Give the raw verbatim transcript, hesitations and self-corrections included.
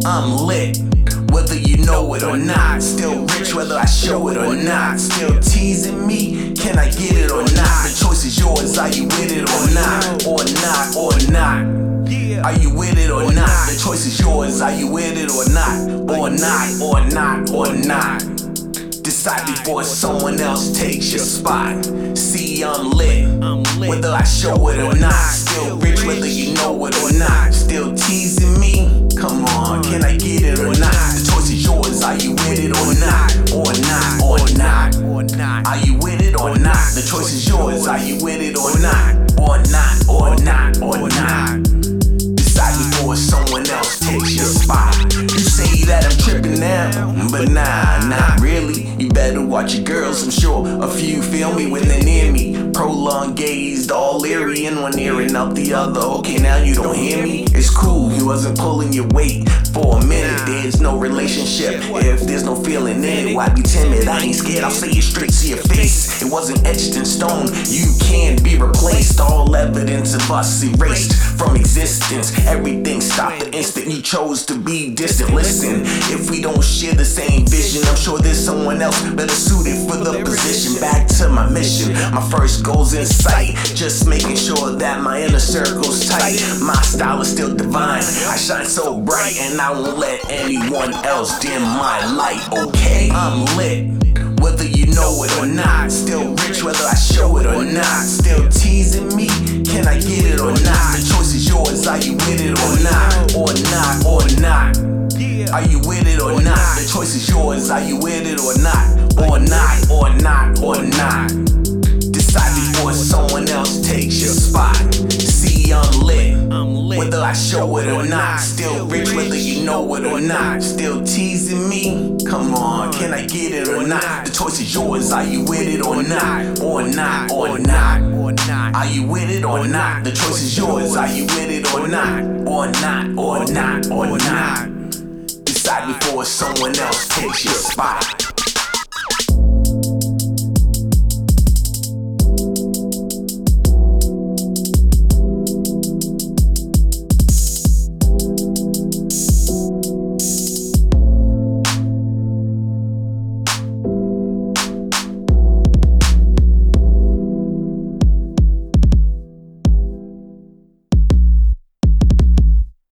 I'm lit, whether you know it or not. Still rich, whether I show it or not. Still teasing me, can I get it or not? The choice is yours, are you with it or not? Or not, or not. Are you with it or not? The choice is yours, are you with it or not? Or not, or not, or not. Decide before someone else takes your spot. See, I'm lit, whether I show it or not. Still rich, whether you know it or not. Still teasing me? Come on, can I get it or not? The choice is yours, are you with it or not? Or not, or not. Are you with it or not? The choice is yours, are you with it or not? Or not, or not, or not. Decide before someone else takes your spot. You say that I'm tripping now, but nah, not really. You better watch your girls, I'm sure a few feel me when they're near me. Prolonged gazed, all leery in one ear and out the other. Okay, now you don't hear me? It's cool, you wasn't pulling your weight for a minute. There's no relationship if there's no feeling in it. Why be timid? I ain't scared, I'll say it straight to your face. It wasn't etched in stone, you can't be replaced. All evidence of us erased from existence. Everything stopped the instant you chose to be distant. Listen, if we don't share the same vision, I'm sure there's someone else better suited for the position. Back to my mission, my first goal's in sight, just making sure that my inner circle's tight. My style is still divine, I shine so bright, and I won't let anyone else dim my light. Okay, I'm lit, whether you know it or not. Still rich, whether I show it or not. Still teasing me, can I get it or not? The choice is yours, are you with it or not? Or not, or not. Are you with it or not? The choice is yours, are you with it or not? Or not, or not, or not. Decide before someone else takes your spot. See, I'm lit, whether I show it or not. Still rich, whether you know it or not. Still teasing me? Come on, can I get it or not? The choice is yours, are you with it or not? Or not, or not. Are you with it or not? The choice is yours, are you with it or not? Or not, or not, or not. Decide before someone else takes your spot.